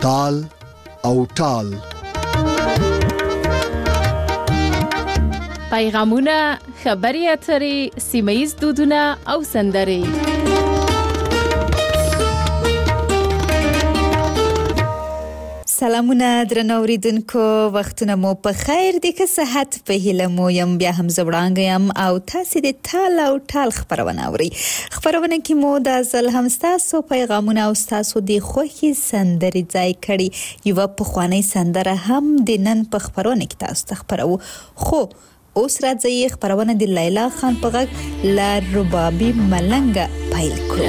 تال او ټال. پیغامونه، خبري اترې، سیمه‌ییز دودونه او سندرې. سلامونه درنو اوریدونکو، وختونه مو په خیر دي، که صحت په هیله مو یم. بیا هم زه وړاندې یم او تاسې د تال او ټال خپرونه اورئ. خپرونه کې مو د ځل هم ستاسو پیغامونه او ستاسو د خوښې سندرې ځای کړي. یوه پخوانۍ سندره هم د نن په خپرونه کې تاسو ته خپرو. خو اوس راځئ خپرونه د لیلا خان په غږ له ربابي ملنګه پیل کړو.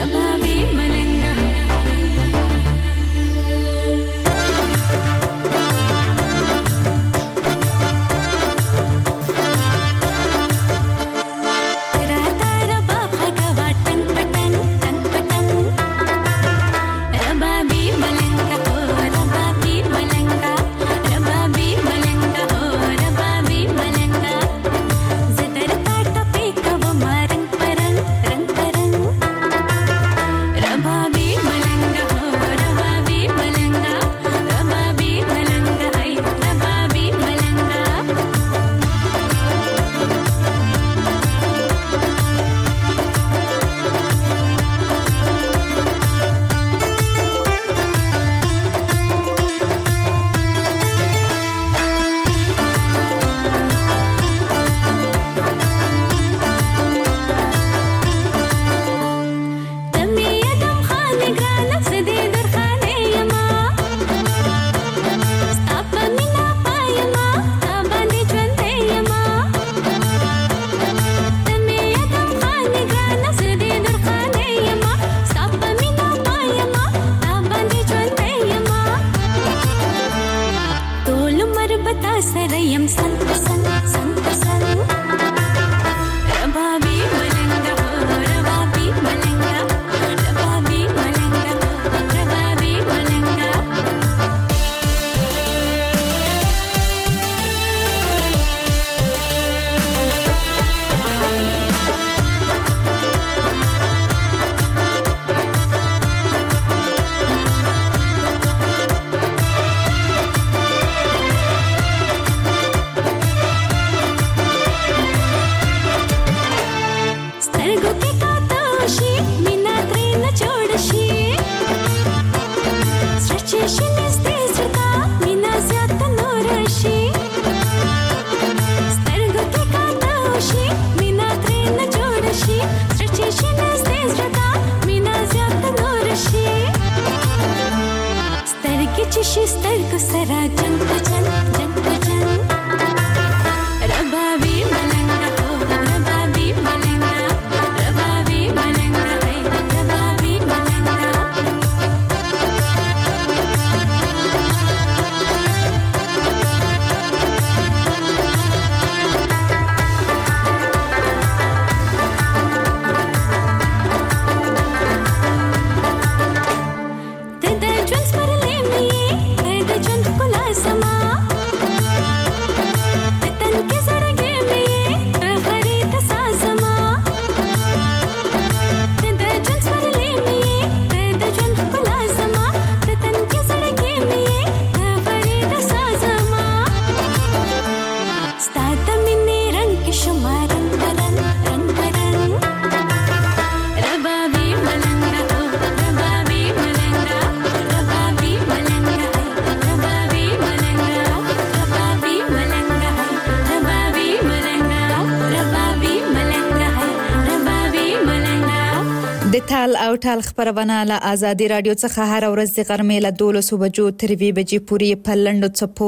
تال او ټال خبرونه له آزادي رادیو څخه هر ورځ د غرمې له 12 بجو تر 2 بجې پورې په لنډو څپو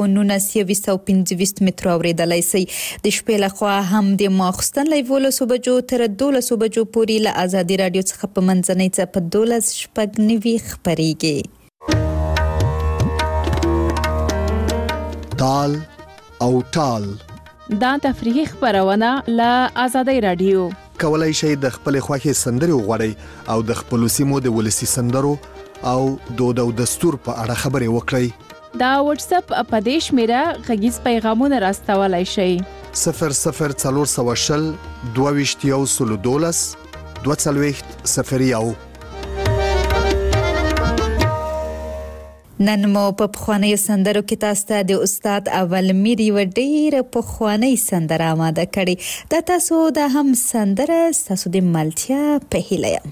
1925 متر اوریدلای شئ. د شپې له خوا هم د ماخستن له 12 بجو تر 12 بجو پورې له آزادي رادیو څخه په منځنۍ څپه 12 شپږ خبريږي. تال او ټال دا تفریحي خبرونه له آزادي رادیو. کولای شئ د خپل خوښي سندري وغوړئ او د خپل سیمو د ولسی سندرو او دود او دستور په اړه خبرې وکړئ. دا واتس اپ اپدیش میرا غږیز پیغامونه راستولای شئ. 00420 22 22 01. نن مو په پخوانیو سندرو کې تاسو ته د استاد اول میر یو ډېر پخوانی سندره آماده کړې. دا تاسو د هم سندره تاسو د ملتیا په هیله یم.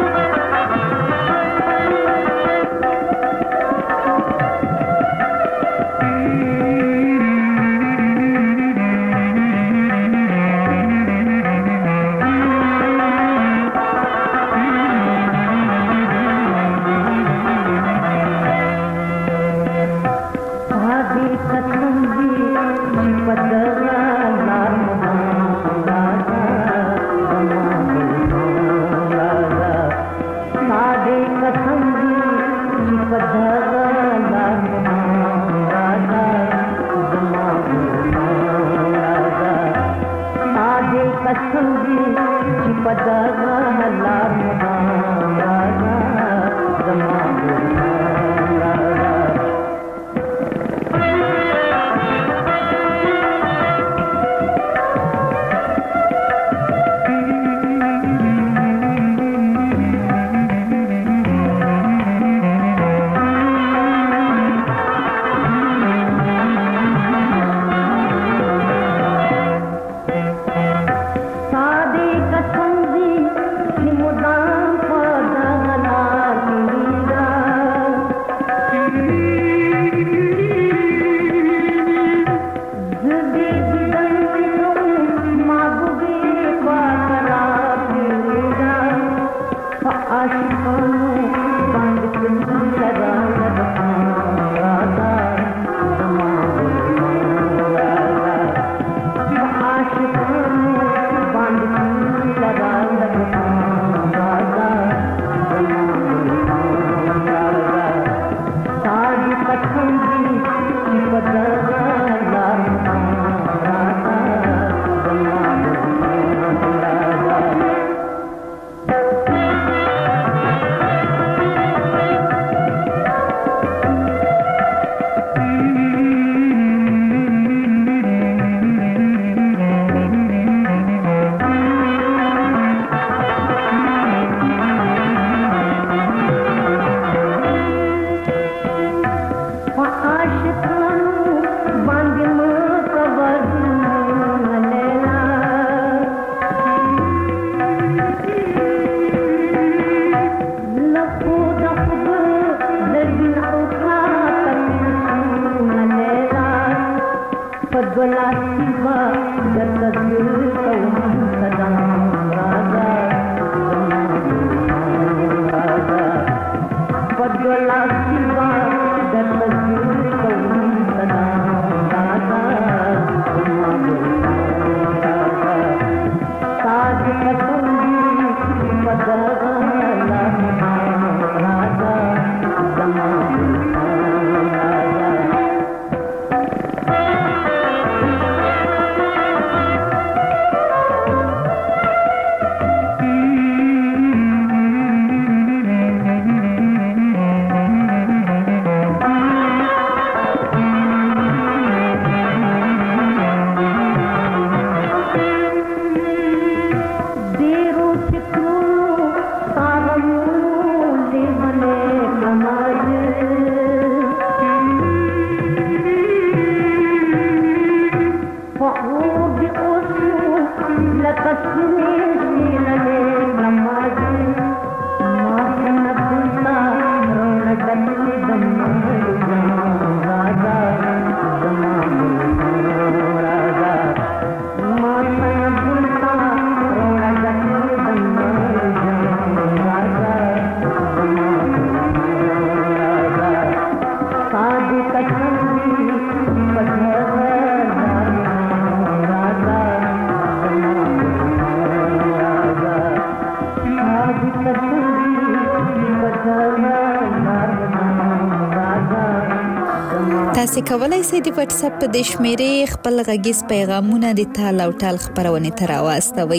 تاسو کولای شئ د واتس اپ د شمیرې خپل غږیز پیغامونه د تال او ټال خبرونه تر واستوي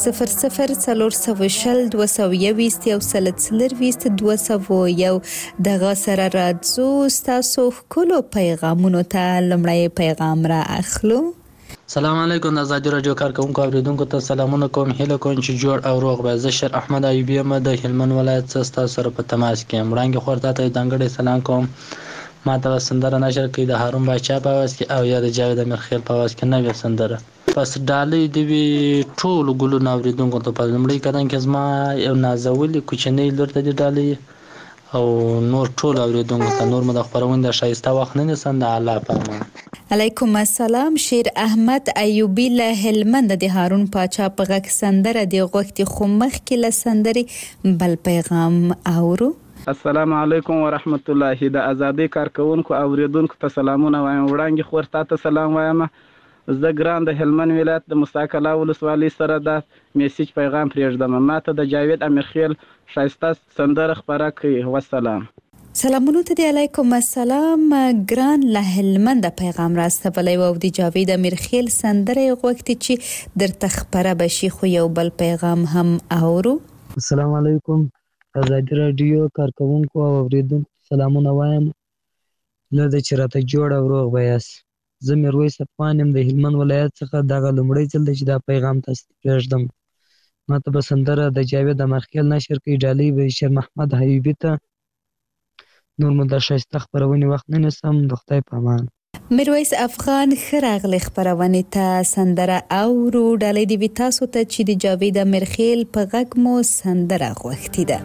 004022 دغه سره راځو تاسو کولو پیغامونه ته لمړی پیغام را اخلو. سلام علیکم د آزادي رادیو کارکونکو اوریدونکو ته سلامونه کوم. هیله کوم چې جوړ او روغ به. زه شر احمد ایوبی یم د هلمند ولایت څخه تاسو سره په تماس کې یم. وړاندې خورته ته ځانګړی سلام کوم ما ته سندره نشر کړي د هارون باچا په आवाज کې او یا د جاوید امیرخیل په आवाज کې نوې سندره. پس ډالۍ د وی ټول ګلونه اوریدونکو ته په لومړي قدم کې زما یو نازولې کوچنۍ لور ته د ډالۍ او نور ټول اوریدونکو ته نور مد خبرونه د شایسته وخت نه نسند الله پامان. علیکم السلام. شیر احمد ایوبی له هلمند د هارون پاچا په غږ سندره د غوښتي خمخ کې له سندري بل پیغام اورو. السلام علیکم ورحمت الله. د ازادي کارکونکو اوریدونکو ته سلامونه وایم. وړاندې خورتا ته سلام وایم. زه ګران د هلمند ولایت د مستقله ولسوالۍ سره د میسج پیغام پرېږدم. ماته د جاوید امیرخیل شایسته سندره خبره کوي. والسلام. سلامونه ته دی. علیکم السلام. ګران له هلمند پیغام راستولی و د جاوید امیرخیل سندره غوښتي چې درته خبره بشي خو یو بل پیغام هم اورو. السلام علیکم. ازادي رادیو کارکونکو او اوریدونکو سلامونه وایم. له د چرته جوړ او روغ بیاس. زه میرویس افغان یم د هلمند ولایت څخه. دغه لومړی ځل دی چې دا پیغام تاسو ته پرېږدم. ماته به سندره د جاوید امیرخیل نشر کوي. ډالۍ به شیر محمد حبیبي ته. نور مو د ښایسته خپرونې وخت نه نیسم. د خدای په امان. میرویس افغان ښه راغلی خپرونې ته. سندره اورو. ډالۍ دې وي تاسو ته چې د جاوید امیرخیل په غږ مو سندره غوښتې ده.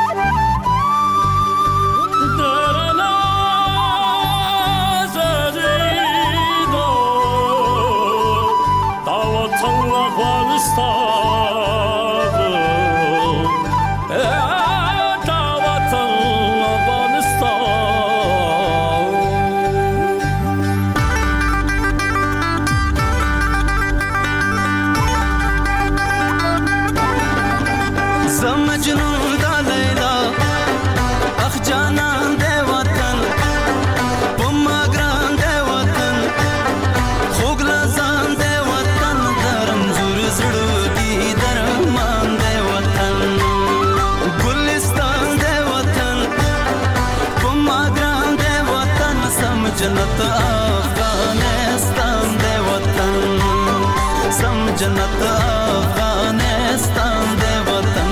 جنت افغانستان دے وطن سم جنت افغانستان دے وطن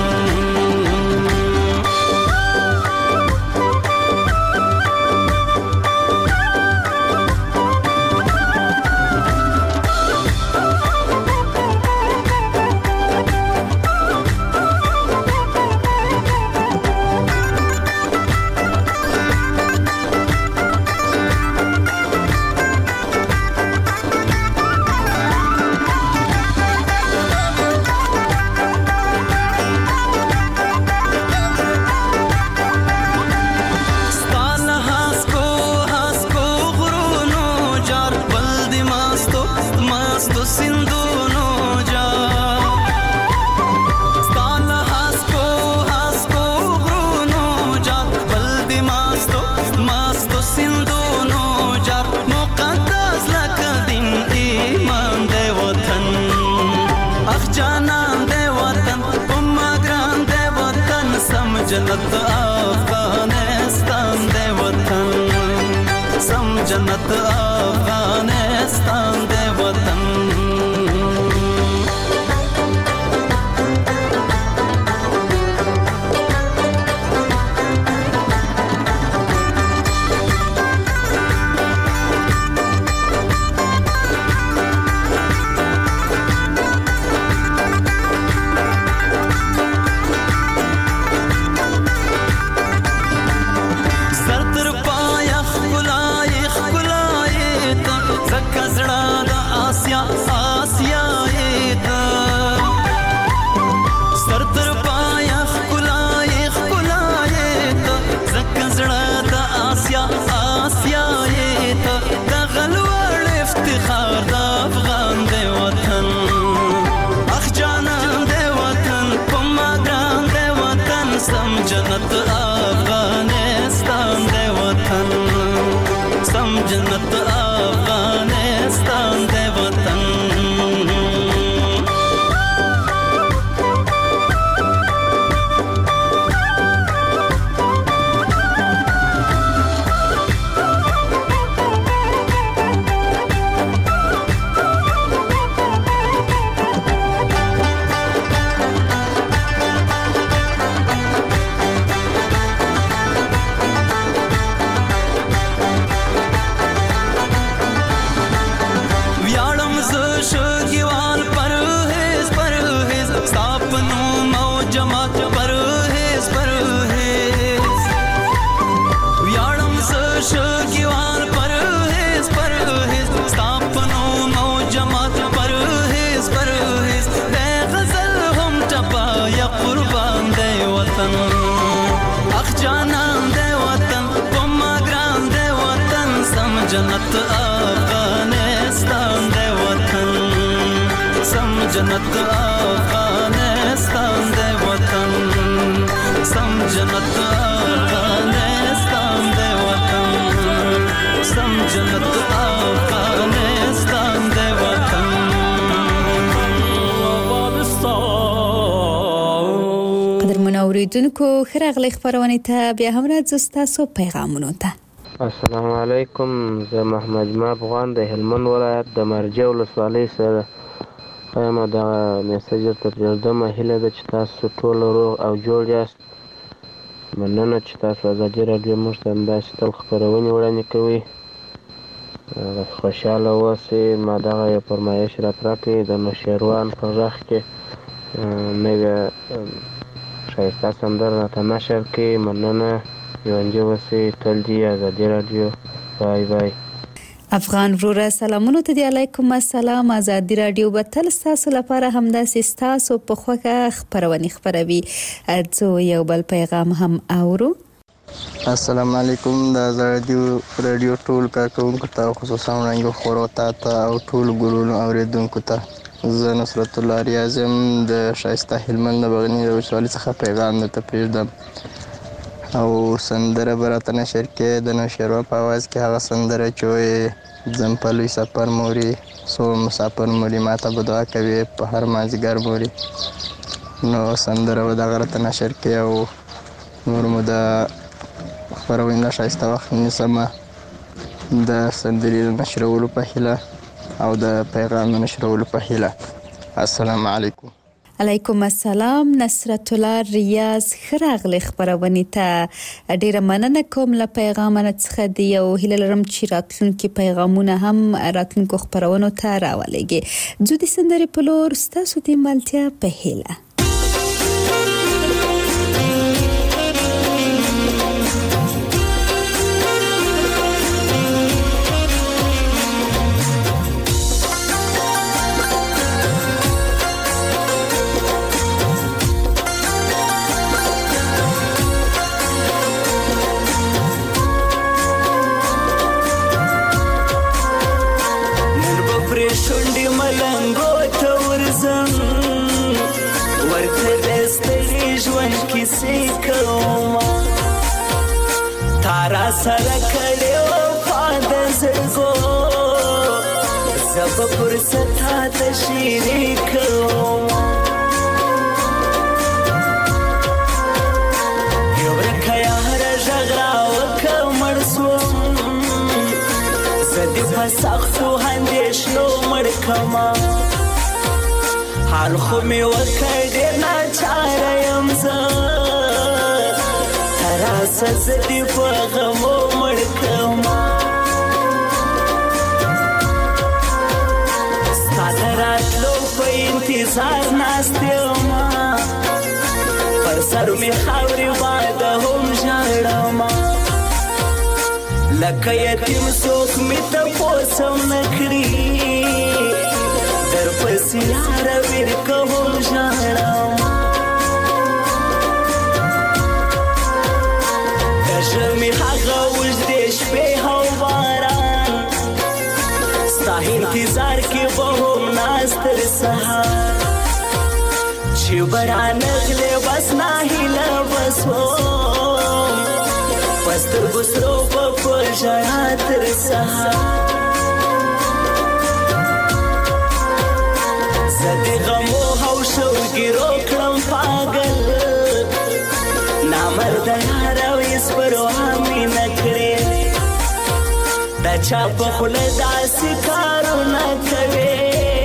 जन्नत अफगानिस्तान दे वतन सम जन्नत अफगानिस्तान दे वतन जन्नत अफगानिस्तान दे वतन सम जन्नत अफगानिस्तान दे वतन اوریدونکو ښه راغلی خپرونې ته بیا هم راځو ستاسو پیغامونو ته. السلام علیکم، زه محمد جمع افغان د هلمند ولایت د مرجع ولسوالۍ سره یم. دغه میسج درته پرېږدم. هیله ده چې تاسو ټول روغ او جوړ یاست. مننه چې تاسو ازادي راډیو موږ ته همداسې تل خپرونې وړاندې کوئ. خوشحاله اوسئ. ما دغه یو فرمایش راکړی د نوشیروان په غږ کې نوې ښایسته سندره راته نشر کړي. مننه، ژوندي اوسئ. تل دې ازادي راډیو. بای بای. افغان وروره سلامونو ته دی. علیکم السلام. ازادي راډیو به تل ستاسو لپاره همداسې ستاسو په خوښه خپرونې خپروي. ځو یو بل پیغام هم اورو. السلام علیکم. د راډیو ټول کارکونکو ته خصوصا وړاندې خورو ته او ټول ګلونو اوریدونکو ته زه نصرت الله ریاض یم د ښایسته هلمند د بغنی ولسوالۍ څخه پیغام درته پرېږدم او سندره به راته نشر کړې د نوشیروان په اواز کې. هغه سندره چې وایي ځم په لوی سفر موري سوړ مسافر موري ماته به دعا کوي په هر مازدیګر موري. نو سندره به دغه راته نشر کړې او نور مو د خپرونې نه ښایسته وخت نیسمه د سندرې نشرولو په هیله او د پیغام نشرولو په هیله. السلام علیکم. علیکم السلام. نصرت الله ریاض ښه راغلی خپرونې ته. ډیره مننه کوم له پیغامونو څخه دی او هیله لرم چې راتلونکي پیغامونه هم راتلونکو خپرونو ته راولېږي. ځو د سندرې په لور ستاسو د ملتیا په هیله. تارا سره کړي وفا د زړګو زب فرصت ته شریک یو رکیا هر جګړه وکمر سو زدي فسختو هندېشلو مړ کما حال خو می وکړې نه چاره يم زه سزدي په غمو مړ کما ستا د راتلو په انتظار ناست یمه پر سر مې خاورې باد هم ژاړمه لکه یتیم څوک مې تپوس هم نه کړي درپسې لاره ورکه هم ژاړمه می هغه وجدې شپې او باران ستا انتظار کې به هم ناست تر سهار چې به رانغلې بس ناهیله بس وم په سترګو سرو به په ژړا تر سهار زه د غمو او شوګیرو کړم پاګل نامرده یاره ویسپرو همی نکړې دا چا په خوله داسې کارونه کوي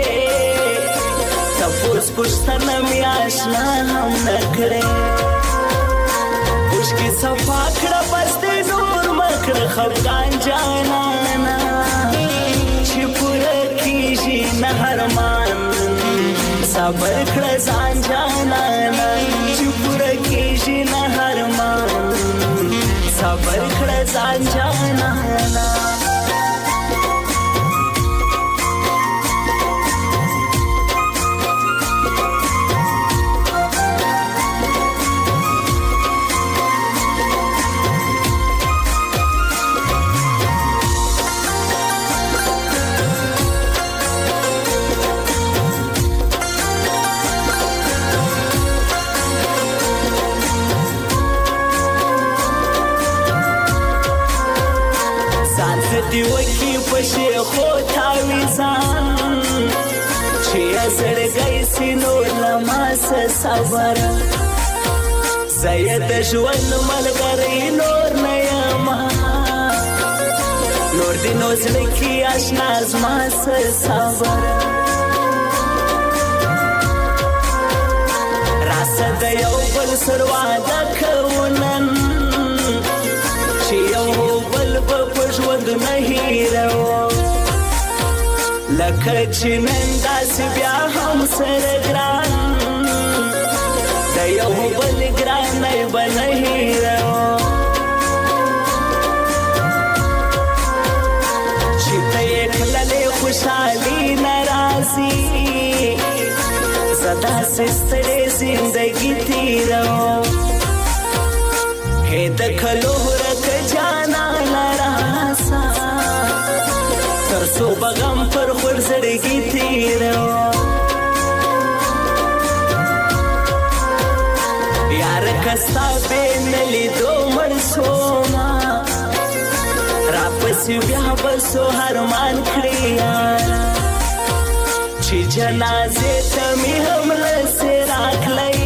تپوس پوښتنه مې اشنا هم نه کړې اوښکې صفا کړه بس دې نور مه کړه خفګان جانانه چې پوره کېږي نه ارمان صبر کړه ځان جانانه چې پوره کېږي نه ارمان صبر کړه ځان جانانه دی وکی پشی خود تاویزان چی ازرگی سی نور لماس صبر زید ژوند ملګری نور نه یما نور دی نو زړه کې آشنا زما سر صبر راسه د یو بل سر واده کوونن چې یو بل په ژوند نه هیرو لکه چې نن داسې بیا هم سره ګران د یو بل ګرانۍ به نه هیرو چې ته یې کللې خوشحالي نه راځي زه داسې ستړې زندګي تېروم هې د کلو ورکه جانانه راسه تر څو به غم پر خور زړګي تېروم یاره که ستا بې نه لیدو مړ شومه راپسې بیا به څو هرمان کړې یاره چې جنازې ته مې هم لسې راکلی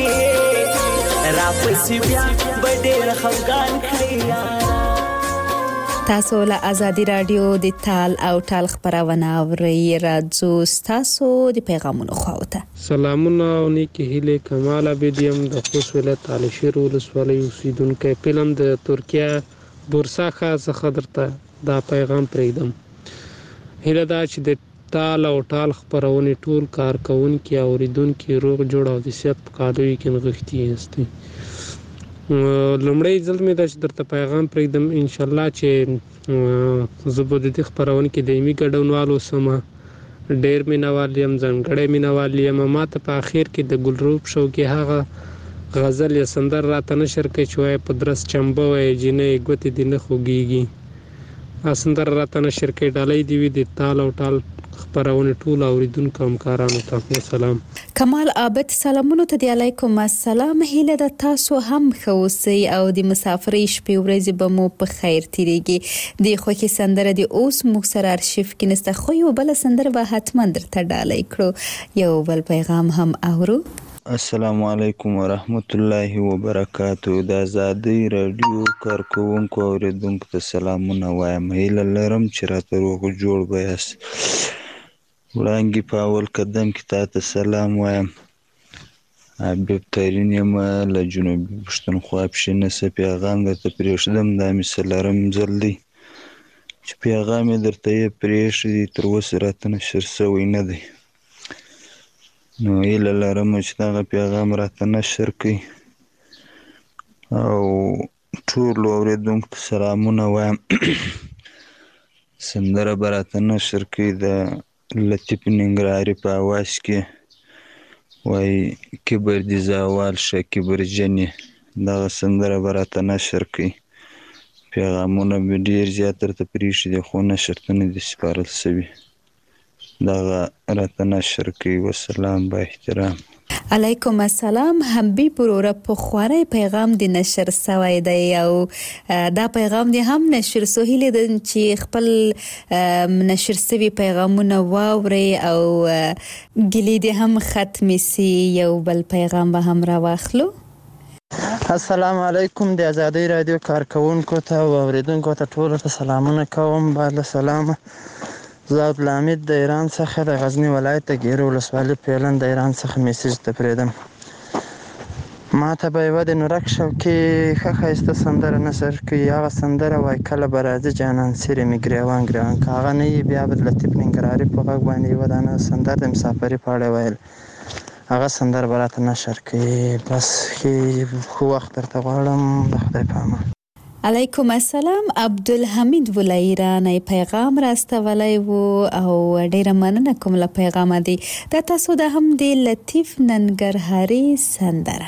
راپسې بیا به ډېر خفګان کړې یاره تاسو له ازادي رادیو د تال او ټال خبرونه اورئ راځو تاسو د پیغامونو خواته سلامونه او نیکی هیله کمال عبدیم د خوست ولایت علشیر ولسوالۍ اوسیدونکو فلم د ترکیه بورسا څخه درته دا پیغام پرېږدم هیله دا چې د ټال او ټال خبرونه ټول کارکونکو اوریدونکو روغ جوړ او د صحت په کالوي کې نغښتي استي لومړی ځل مې دا چې درته پیغام پرېږدم ان شاء الله چې زه به د دې خپرونه کې دایمي ګډونوال اوسم ډېر مینوال یم ځانګړی مینوال یم ما ته په اخر کې د ګلروب شو کې هغه غزل یا سندر راته نشر کوي چې وایي په درس چمبه وایي جینۍ ګوتې دې نه خوږېږي سندر راته نشر کوي ډالۍ دې وي د تال او ټال خبرونه ټول اوریدونکو همکارانو ته سلام کمال عابد سلامونه ته دی علیکم السلام هیله د تاسو هم خوسي او د مسافرۍ شپې ورځې به مو په خیر تیریږي د خوخي سندره د اوس موږ سره ارشیف کې نسته خو یو بل سندره به حتما درته ډالۍ کړو یو بل پیغام هم اورو السلام علیکم ورحمت الله وبرکاتہ د آزادۍ رادیو کارکونکو اوریدونکو ته سلامونه وایم هیله لرم چې راته روغ جوړ بیاست وړانګې په اول قدم کې تاته سلام وایم حبیب ترین یم له جنوبي پښتونخوا پښینسه پیغام درته پرېږدم دا مې څلورم ځل دی چې پیغام یې درته یې پرېښی تر اوسه راته نشر شوی نه دی نو هیله لرم چې دغه پیغام راته نشر کړي او ټولو اورېدونکو ته سلامونه وایم سندره به راته نشر کړي د لطیف ننګرهاري په اواز کې وایي کبر دې زوال شه کبرجنې دغه سندره به راته نشر کړي پیغامونه مې ډېر زیات درته پرېښي دي خو نشر ته نه دي سپارل شوي دغه راته نشر کړي وسلام با احترام علیکم السلام حبیب وروره په خواري پیغام د نشر سوی دی او دا پیغام دی هم نشر سهیل د چې خپل نشر سوي پیغامونه واوري او ګلی دی هم ختم سي یو بل پیغام به هم را واخلو السلام علیکم د آزادۍ رادیو کارکونکو ته او اوریدونکو ته ټول ته سلامونه کوم بعد سلام زه عبدالحمید د ایران څخه د غزنی ولایت د ګیرو ولسوالۍ پیلن د ایران څخه میسیج ته پرېږدم ما ته به یوه د نورک شوکي ښه ښایسته سندره نشر کړي هغه سندره وایي کله به راځي جانان څیرې مې ګریوان ګریوان که هغه نه وي بیا به د لطیف ننګرهاري په غږ باندې یوه دانه سندره د مسافرۍ په اړه ویل هغه سندره به راته نشر کړي بس ښه وخت درته غواړم د خدای په امان علیکم السلام عبدالحمید ولایرانی پیغام راستولی و او ډیره مننه کوم له پیغام دی دا تاسو د هم د لطیف ننګرهاري سندره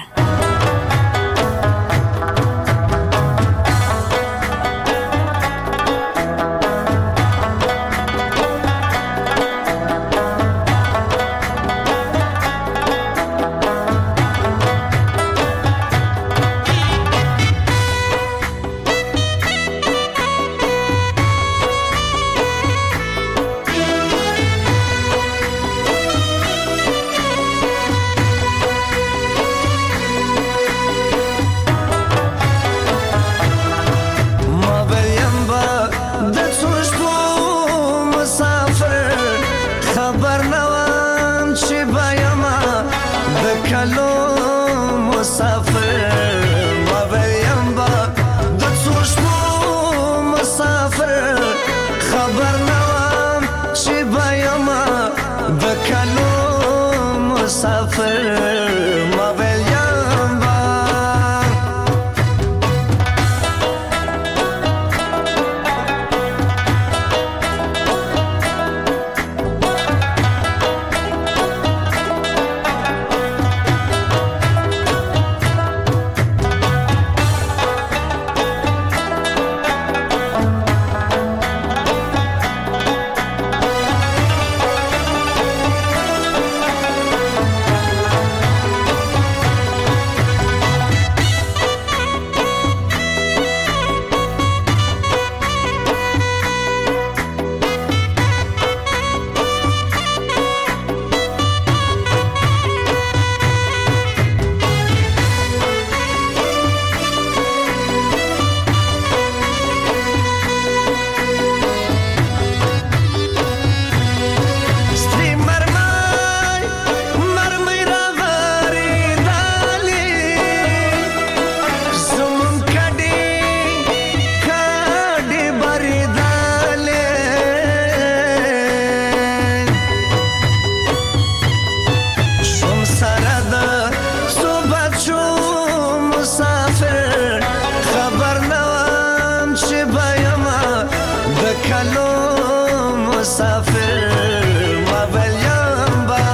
مسافر ما بلیم با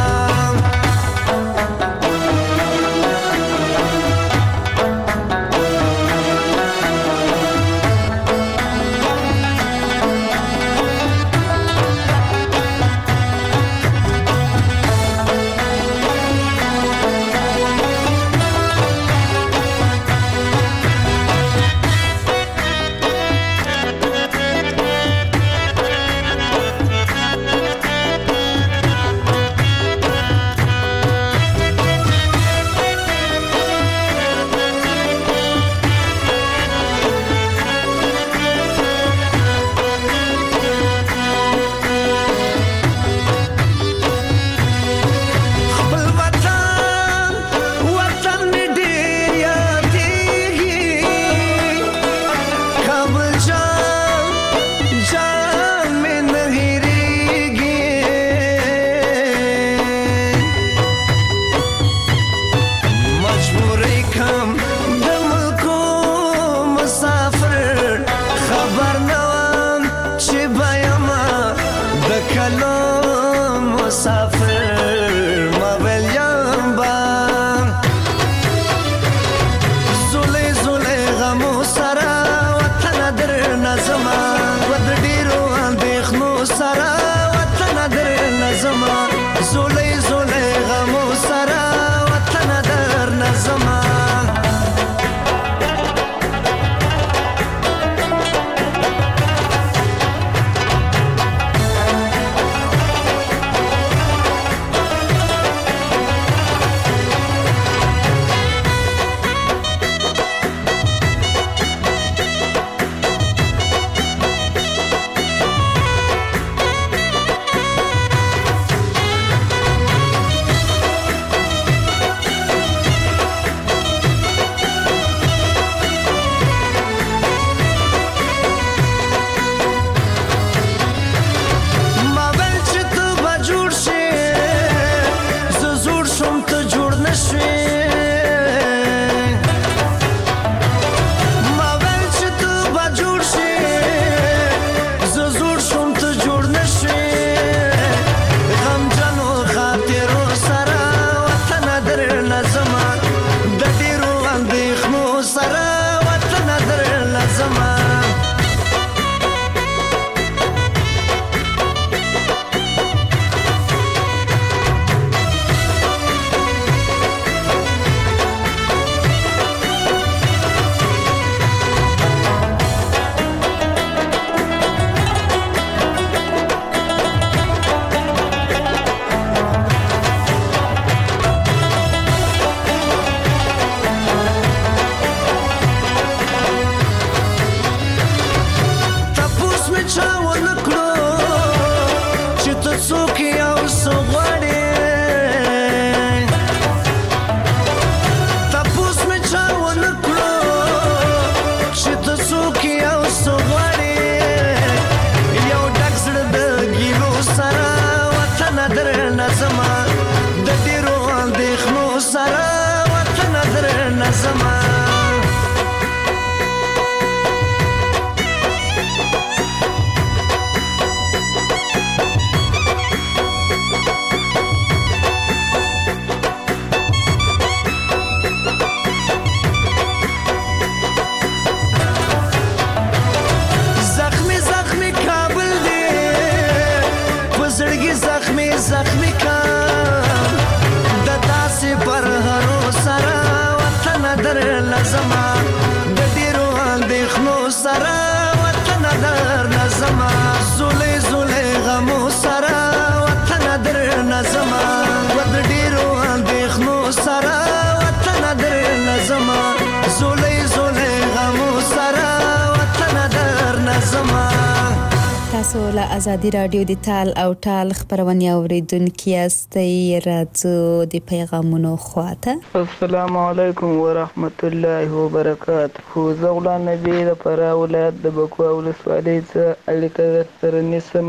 تاسو له ازادي رادیو د تال او ټال خبرونه اوریدونکو یاستئ راځو د پیغامونو خواته. السلام علیکم ورحمت الله وبرکاته. زه غلام نبی د فراه ولایت د بکوا ولسوالۍ څخه اړیکه سره نیسم.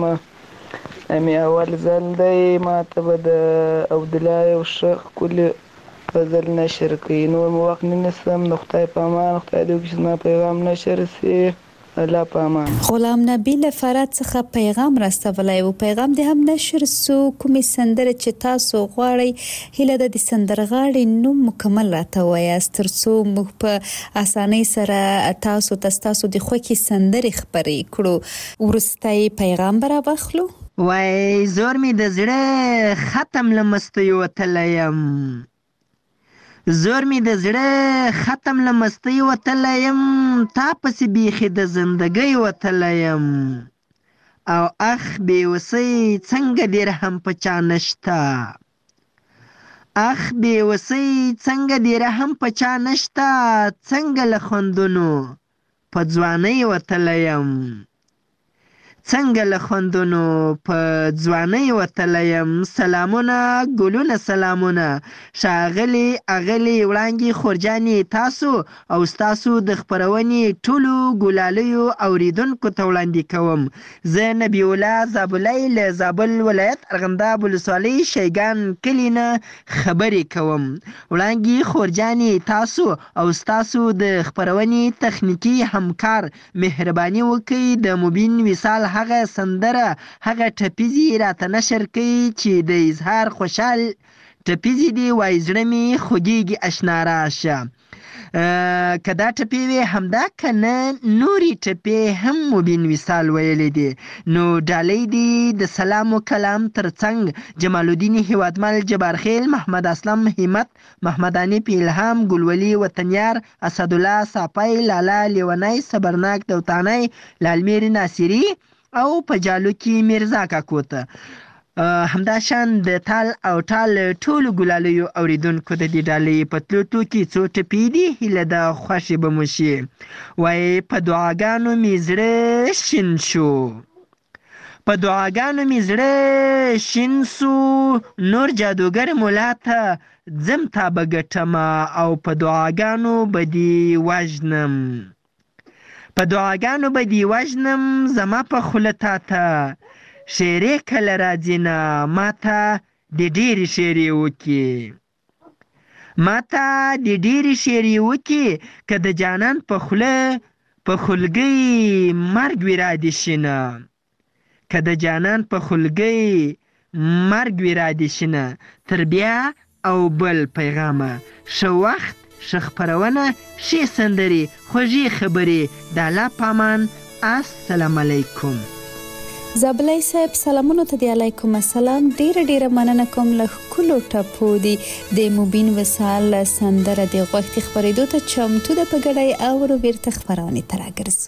امي اول ځل دی ما ته به د عبدالله یو ښه ښکلي غزل نشر کوي، نور مو وخت نه نیسم. د خدای په امان، خدای دې وکړي چې زما پیغام نشر شي. الله په امان. غلام نبی له فرات څخه پیغام راستولی و. پیغام د هم نشر سو کومې سندره چې تاسو غواړئ هیله ده د سندرغاړي نوم مکمل راته وایاست ترڅو موږ په اسانۍ سره تاسو د خوښې سندرې خپرې کړو. وروستی پیغام به راواخلو. وای زور مې د زړه ختم له مستۍ وتلی یم، زور مې د زړه ختم له مستۍ وتلی یم، تا پسې بیخي د زندګۍ وتلی یم، او اخ بېوسۍ څنګه درهم په چا نشته، اخ بېوسۍ څنګه درهم په چا نشته، څنګه له خوندونو په ځوانۍ وتلی یم، څنګه له خوندونو په ځوانۍ وتلی یم. سلامونه ګلونه سلامونه ښاغلي اغلي وړانګې خورجانې تاسو او ستاسو د خپرونې ټولو ګلالیو اوریدونکو ته وړاندې کوم. زه نبی الله زابلی له زابل ولایت ارغنداب ولسوالۍ شیګان کلي نه خبرې کوم. وړانګې خورجانې تاسو او ستاسو د خپرونې تخنیکي همکار مهرباني وکړئ د مبین وصال هغه سندره هغه ټپیزې راته نشر کوي چې د اظهار خوشحال ټپیزې دي وای زړه مې خوږیږي اشنا راشه. که دا ټپې وې همدا که نه نورې ټپې هم مبین وصال ویلی دي. نو ډالۍ دي د سلام و کلام ترڅنګ جمال الدین هیوادمل جبارخیل محمد اسلم همت محمد انیف الهام ګلولي وطنیار اسدالله صافی لالا لیونی صبرناک دوتانی لالمیر ناصری او په جالو کې میرزا کاکو ته همدا شان د تال او ټال ټولو ګلالیو اوریدونکو د دې ډالۍ په تلو کې څو ټپې دي هیله ده خوښې به مو شي. وایي په دعاګانو مې زړه شین شو، په دعاګانو مې زړه شین سو، نور جادوګر مولا ته ځم تا به ګټمه او په دعاګانو به دې وژنم، په دعاګانو به دې وژنم زما په خوله تا ته شیرې کله راځي نه ما ته د ډېرې شیرې وکړي، ما ته د ډېرې شیرې وکړي که د جانان په خوله په خولګۍ مرګ وي را دې شي نه، که د جانان په خولګۍ مرګ وي را دې شي نه. تر بیا او بل پیغامه ښه وخت ښه خپرونه ښې سندرې خوږې خبرې د الله په امان. السلام علیکم. زابلی صاحب سلامونو ته دی علیکم السلام. ډیره مننه کوم له ښکلو ټپو دی د مبین وصال سندره د غوښتي خپرېدو ته چمتو ده په ګډه اورو بیرته خپرونې ته راګرځو.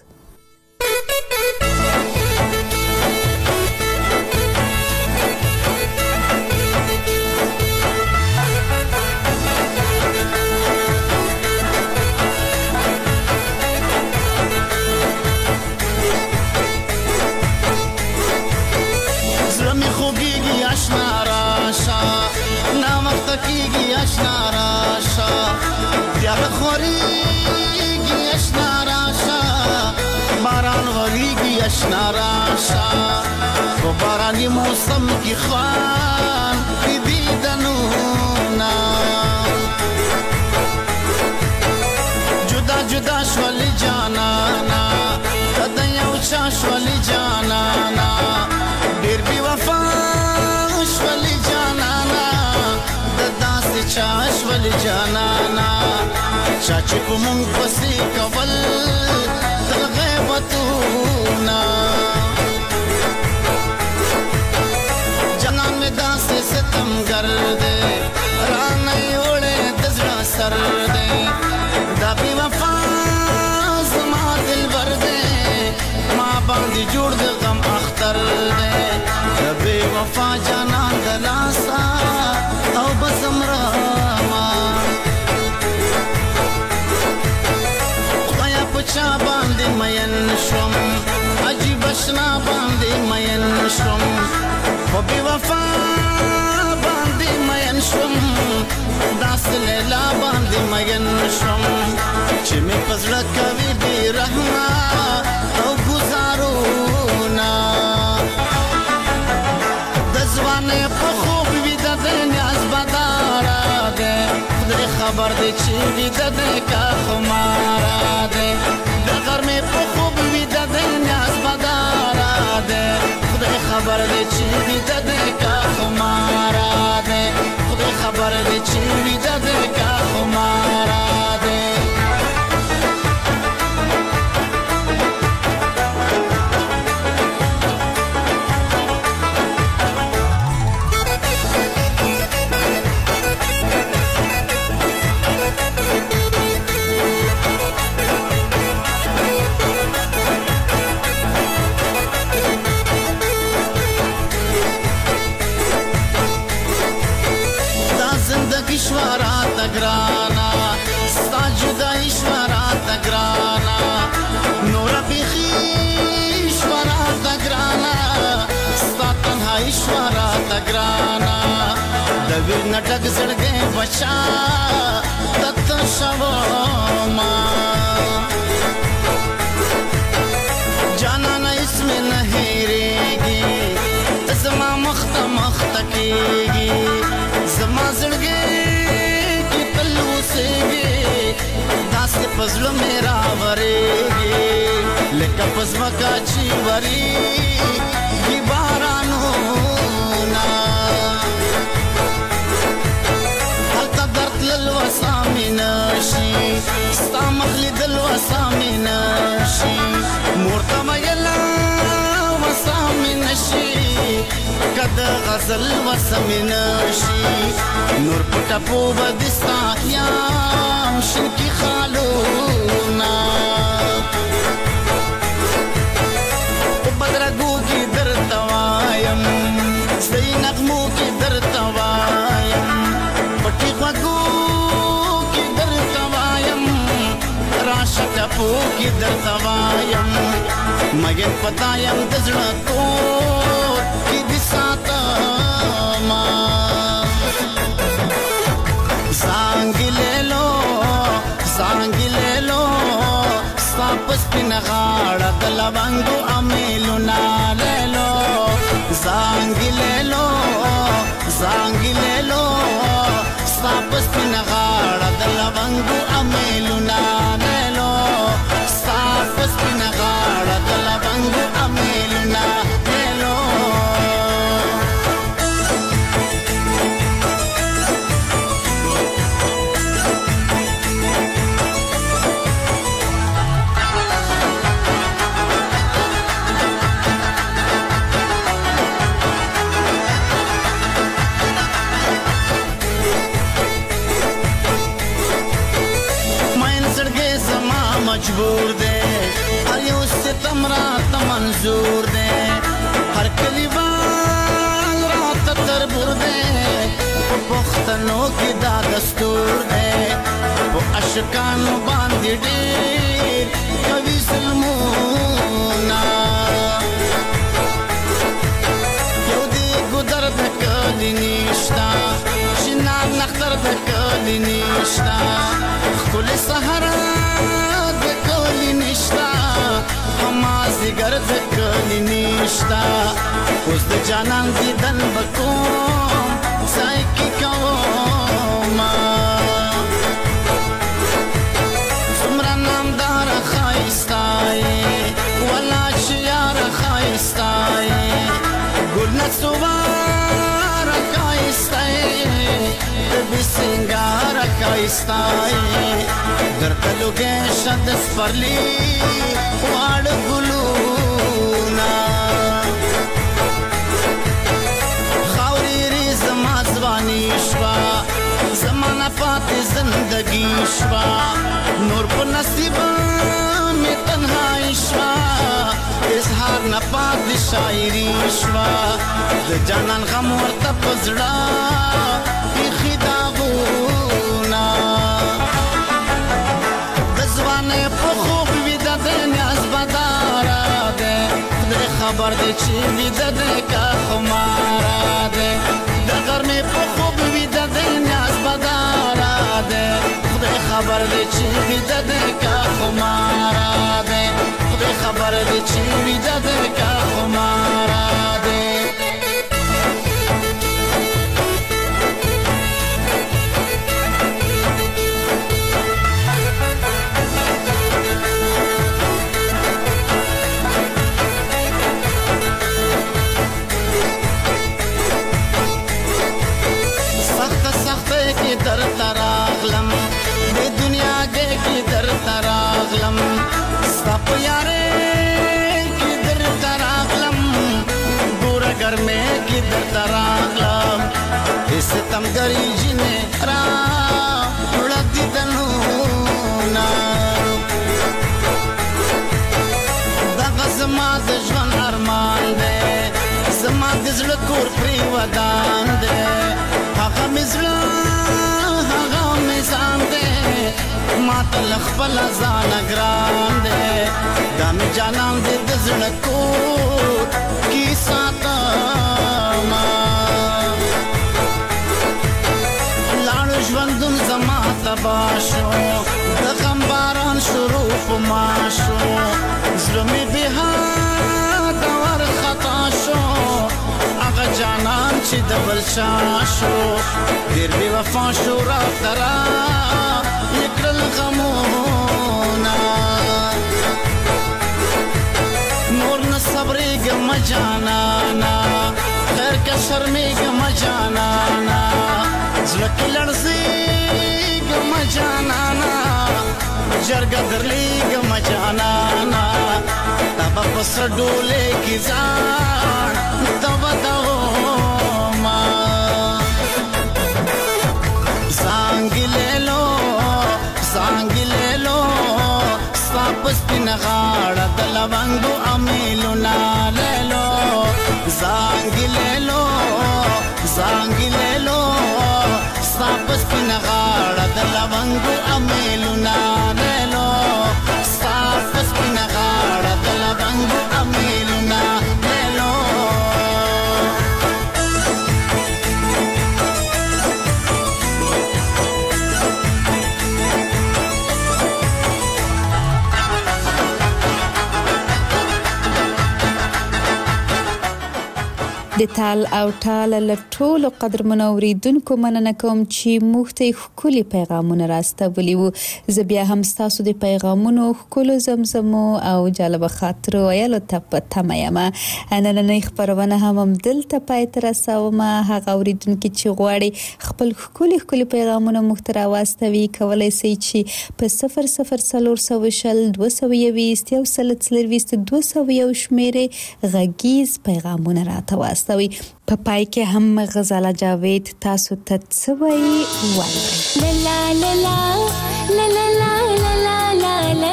کیږي اشنا راشه بیا خوريږي اشنا راشه باران وریږي اشنا راشه په باراني موسم کې خوان دې دنونا جدا جدا شول جانانا کده یو چا شول جانانا ډېر بي وفا شول جانانا چاش ول جانانا چاچ په مونږ پسې کول تل غیبتونا جنان میں داسې ستم ګرځي رانه وړې دزړه سر دې دا بي وفا زما دل ورده ما باندې جوړ د غم اختر دې دا بي وفا جانان دلاسا او بسمرا چا باندې مین شوم عجیب اشنا باندې مین شوم خو بي وفا باندې مین شوم داس لیلا باندې مین شوم چې مې پزړه کوي بي رحمه او گزارونا د ځوانې په خوب وي د نیاز بداره ده خدای خبر دی چې وي د کا خماره ده د غرمې په خوب وي د دی چې ویده دی که خماره دی خدای خبر دی چې ویده دی که خماره دی ईश्वरात ग्राना स्ता जुदा ईश्वरात ग्राना नोरा बिखी ईश्वरात ग्राना स्ता तन्हा ईश्वरात ग्राना दबीर नटक जड़गे बचा तत्त शवोमा जाना न इसमें नहीं रहेगी तज़मा मख्ता मख्ता कीगी ज़मा जड़गे दास्त पजलो मेरा वरेगी लेका पजमा का चीवरी की बारानो ना हल्का दर्द ललवा सामिनशी स्ता मखली दलवा सामिनशी मूर्ता मयला वसामिनशी कद गजल वसमिनशी नूर पटा पूवा दिस्ता याम शिनकी खालूना बदरगू की दर तवायम सही नगमू की दर तवायम पटी खगू की दर तवायम राशा टपू की दर तवायम मगन पतायम दजड़ा को की दिसाता मा सांगी ले लो सापस पिन गाड़ा दलवंगो अमीलु ना ले लो सांगी ले लो सापस पिन गाड़ा दलवंगो अमीलु ना ले लो सापस पिन गाड़ा दलवंगो अमीलु ना ले लो मजबूर दे हर उससे तमरा तमंजूर दे हर कलीवाल रात तरबूर दे वो पुख्तनों की दा दस्तूर दे वो अशकान बांधी डेर कभी सलमूना यहूदी गुदर धकली निश्ता शिनाब नख्तर धकली निश्ता खुल सहरा हमारी गर्द कली निश्ता उस जानन दीदन बकोम साइकी कौमा सुमरा नामदार खाइस्ताए वला शियार खाइस्ताए गुलनत सुवार खाइस्ताए बिसिंगार खाइस्ताए दरतलुगे शद स्पर्ली वाड़ गुलूना खावरी रीज माजवानी शवा जमाना पाते जिंदगी शवा नूर पर नसीबा में तन्हाई शवा इजहार न पात शायरी शवा जानन गम और तपजड़ा खिदाबूना दजवाने पखूब विदा देन्याज बदारा दे खुदे खबर दे ची विदा दे का खुमारा दे दगर में पखूब विदा देन्याज बदारा दे खुदे खबर दे ची विदा दे का खुमारा दे खुदे खबर दे ची विदा दे का खुमारा दे یارې کې درته راغلم ګوره ګرمې کې درته راغلم ستمګرې جنې را وړه دیدنونه دغه زما د ژوند ارمان دی زما د زړه کور پرې ودان دی هغه مې زړه هغه مې ځان دی ما ته له خپله ځانه ګران دی دا مې جانان دی د زړه کور کې ساتمه لاړو ژوندون زما تباه شو د غم باران شروع په ما شو زړه مې بېحده ورخطا شو هغه جانان چې د بل چا شو ډېر بې وفا شو راته را یې کړل غمونه نور نه صبرېږم جانانا خیر که شرمېږم جانانا زړه کې لړزېږم جانانا جرګه درلېږم جانانا تا به په سره ډولې کې ځان ته ودوما زانګې لیلو ستا په سپینه غاړه د لونګو امیلونه لیلو زانګې لیلو ستا په سپینه غاړه د لونګو امیلونه لیلو ستا په سپینه غاړه د لونګو امیلونه لیلو د تال او ټال له ټولو قدرمنو اوریدونکو مننه کوم چې موږ ته ښکلي پیغامونه راستولي وو زه بیا هم ستاسو د پیغامونو ښکلو زمزمو او جالبه خاطرو ویلو ته په تمه یم نننۍ خپرونه هم همدلته پای ته رسوم هغه اوریدونکي چې غواړي خپل ښکلي پیغامونه موږ ته راواستوي کولی شئ چې په 004221 شمیرې غږیز پیغامونه راته واستوي په پای کې هم غزاله جاوید تاسو ته څه وایي لا لا لا لا لا لا لا لا لا لا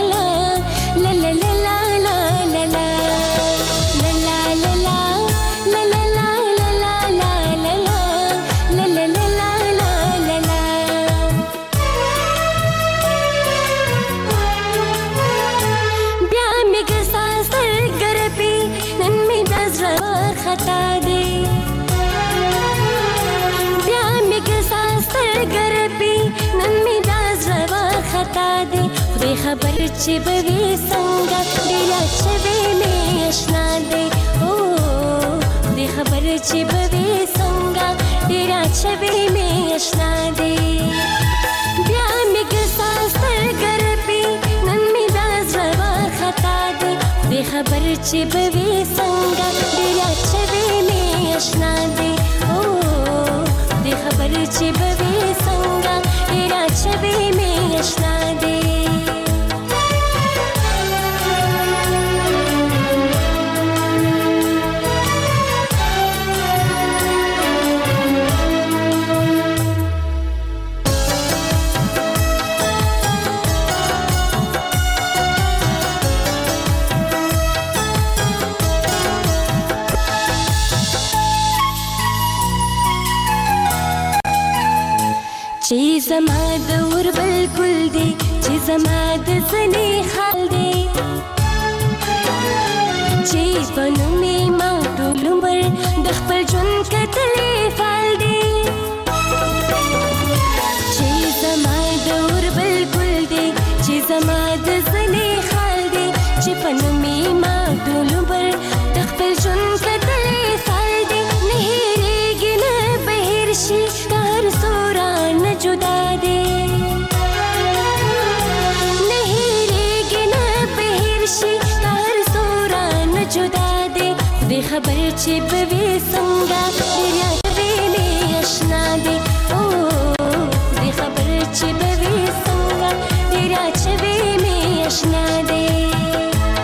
خبر چې بوي څنګه ډیره چوي مې آشنا دی او دې خبر چې بوي څنګه ډیره چوي مې آشنا دی بیا مې ګساس تر پی نن مې دا زړه خطا دی دې خبر چې بوي څنګه ډیره چوي مې آشنا دی او دې خبر چې بوي څنګه ډیره چوي مې آشنا دی چې زما د ور بالکل دی چې زما د زنی حال دی چې بنو می ما ټول عمر د خپل ژوند کتلې فال دی چې زما د ور بالکل دی چې زما د زنی حال دی چې بنو می ما ټول عمر د خپل ژوند کتلې فال دی نه هېرېږي نه بهر شي هر سوران جدا دے نہیں ریگی نا بہرشی ہر سوران جدا دے خودی خبر چی بوی سنگا دریا چوی میں اشنا دے خودی خبر چی بوی سنگا دریا چوی میں اشنا دے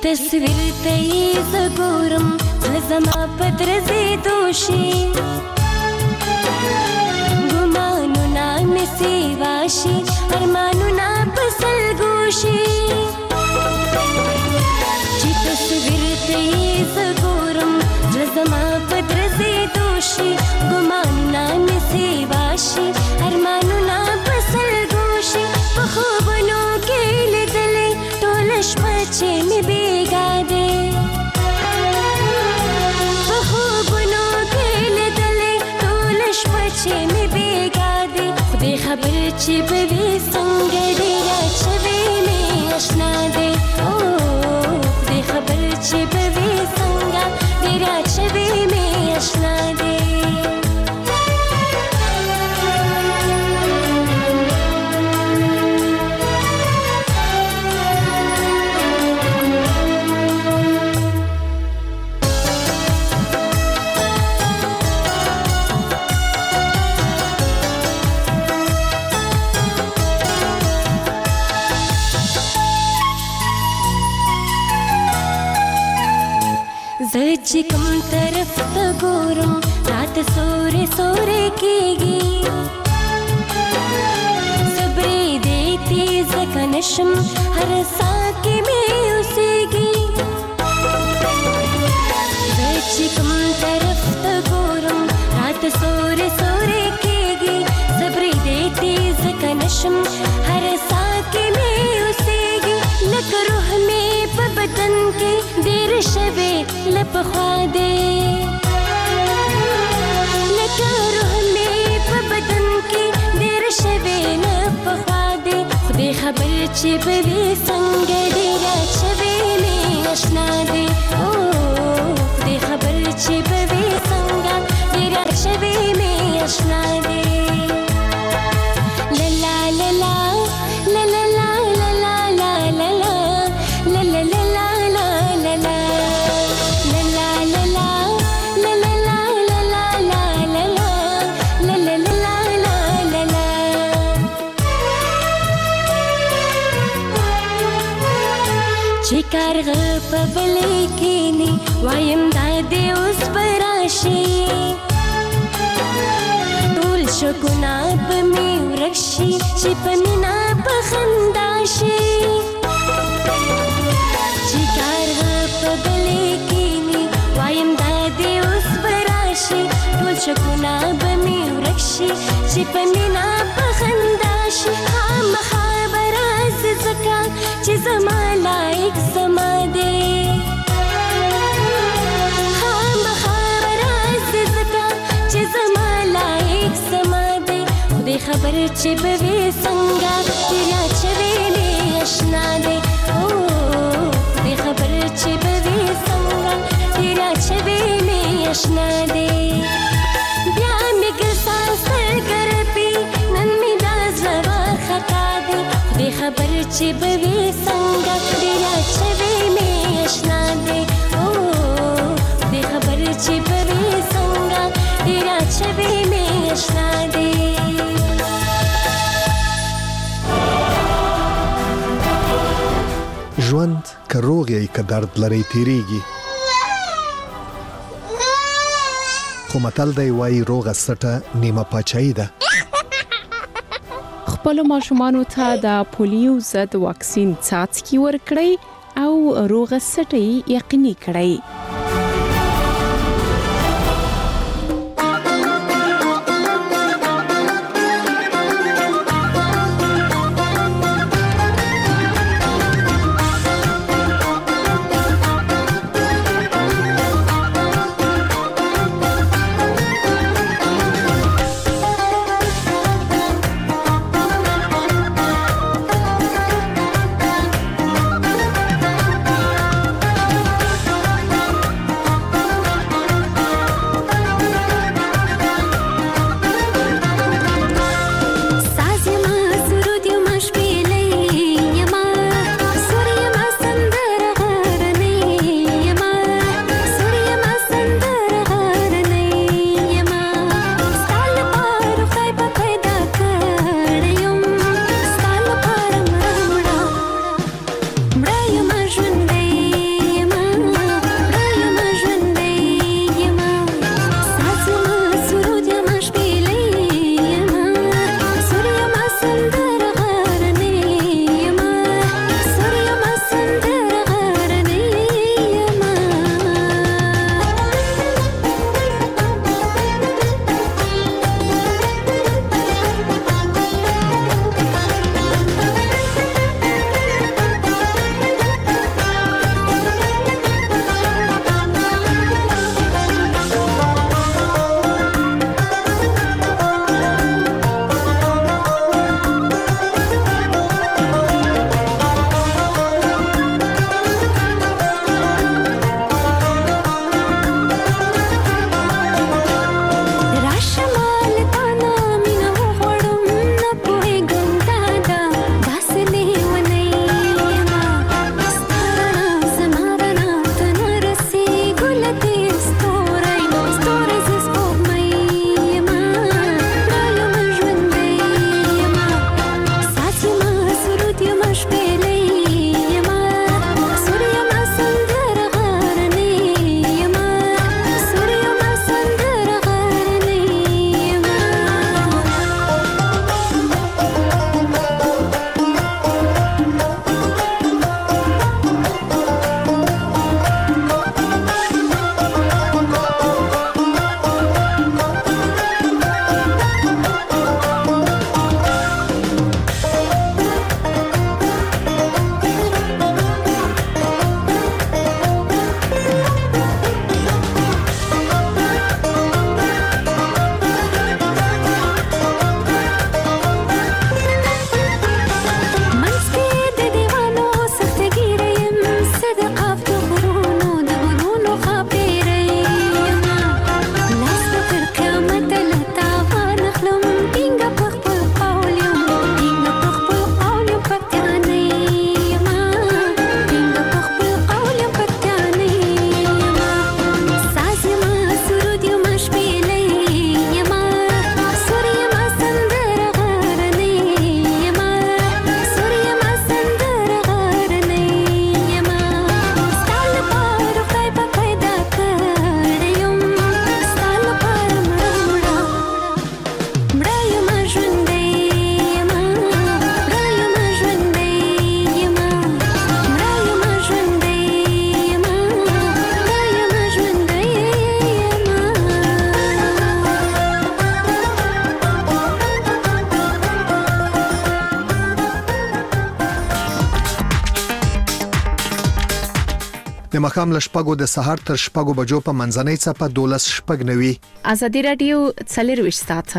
تصویر ته یې زه ګورم زړه زما په درزېدو شي ګمانونه مې سیوا شي ارمانونه په سلګو شي چې تصویر ته یې زه ګورم زړه زما په درزېدو شي ګمانونه مې سیوا شي ارمانونه په سلګو شي په خوبونو کې لیدلې ټوله شپه چې مې بېګا دی په خوبونو کې لیدلې ټوله شپه چې مې بېګا دی خدای خبر چې به وي څنګه ډېره چوي مې اشنا دی خدای خبر چې به وي څنګه ډېره چوي مې اشنا دی زه چې کوم طرف ته ګورم رات سورې سورې کېږي صبرې دې تیز ځکه نشم هر ساه کې مې اوسېږي زه چې کوم طرف ته ګورم رات سورې سورې کېږي صبرې دې تیز ځکه نشم هر ساه کې مې اوسېږي لکه روح مې په بدن کې ډېر شوې لپخوا دی لکه روح مې په بدن کې ډېر شوې لپخوا دی خدای خبر چې به وي څنګه ډېره چوي مې اشنا دی خدای خبر چې به وي څنګه ډېره چوي مې اشنا دی لا لا لا لا لا لا لا لا لا لا لا لا لا چې کارغه په بلې کېني وایم دا دې اوس به راشي ټول شکونه به مې ورک شي چې په مینه په خندا شي چې کارغه په بلې کېني وایم دا دې اوس به راشي ټول شکونه به مې ورک شي چې په مینه په خندا شي خامخا به راشي ځکه چې زما لایق زما دی خامخا به راشي ځکه چې زما لایق زما دی خدای خبر چې به وي څنګه ډېره چوي مې اشنا دی خدای خبر چې به وي څنګه ډېره چوي مې اشنا دی بیا مې ګرځا سترګرپي نن مې دا زړه خطا دی خدای خبر چې به وي څنګه ډېره چوي مې اشنا دی خدای خبر چې به وي څنګه ډېره چوي مې اشنا دی ژوند که روغ یې که درد لري تیریږي خو متل دی وایي روغه سټه نیمه پاچاهي ده خپلو ماشومانو ته د پولیو ضد واکسین څاڅکي ورکړئ او روغه سټه یقیني کړئ د مخام لشپګو د سهار تر شپګو بجو په منځنۍ صفه 12 شپګ نوي ازادي رادیو 40 ساعته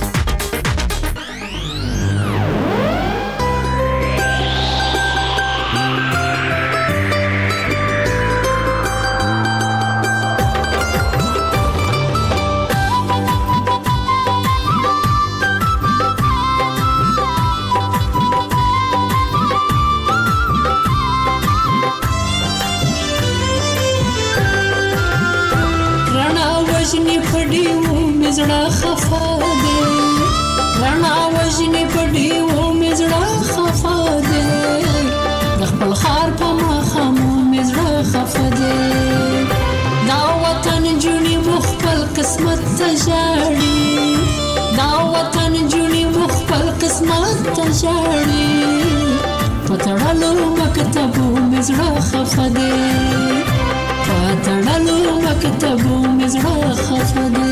وجنی پډیو مزړه خفا دے رڼا وجنی پډیو مزړه خفا دے د خپل خار په مخامو مزړه خفا دے دا وطن جونی مخبل قسمت تجاړي دا وطن جونی مخبل قسمت تجاړي پتړلو مکتبو مزړه خفا دے پتړلو مکتبو مزړه خفا دے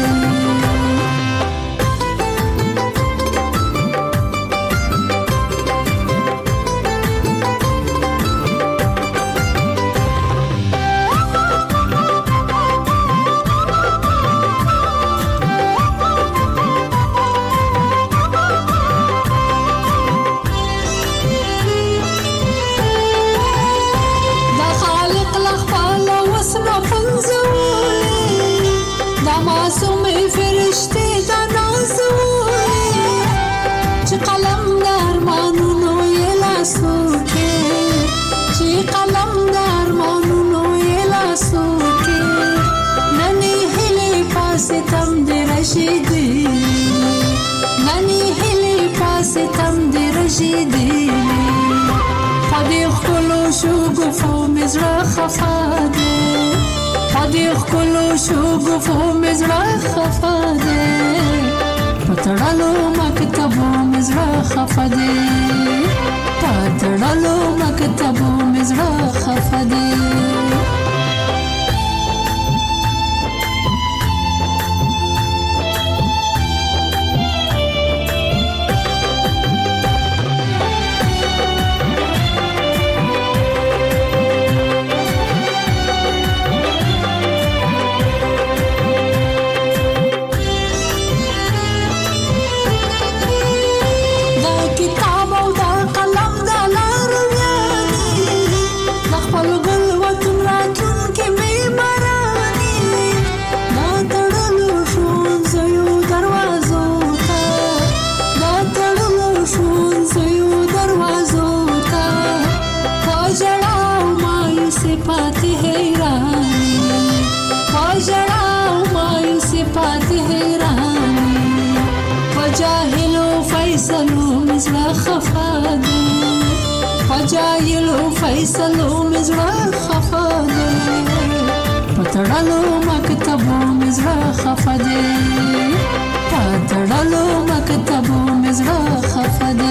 خفا دے پتړلو مکتبو مزړه خفه دی په تړلو مکتبو مې زړه خفه دی جايلو فیصلو مزړه خفه دی پتړلو مکتبو مزړه خفه دی پتړلو مکتبو مزړه خفه دی